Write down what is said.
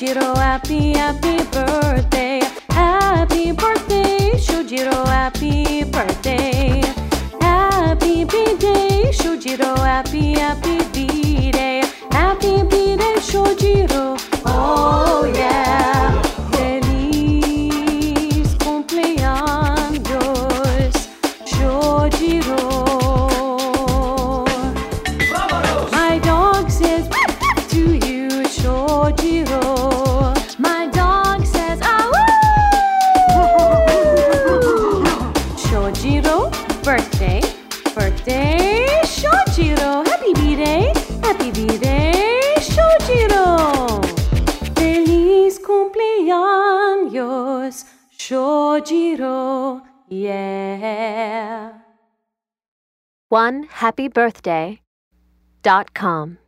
Shojiro, happy, happy birthday. Happy birthday, Shojiro, happy birthday. Happy B-Day, Shojiro, happy, happy B-Day. Happy B-Day, Shojiro, oh yeah. Feliz cumpleaños, Shojiro. My dog says to you, Shojiro. My dog says, ah Shojiro, birthday, birthday, Shojiro. Happy B-Day, happy B-Day, Shojiro. Feliz cumpleaños, Shojiro, yeah. OneHappyBirthday.com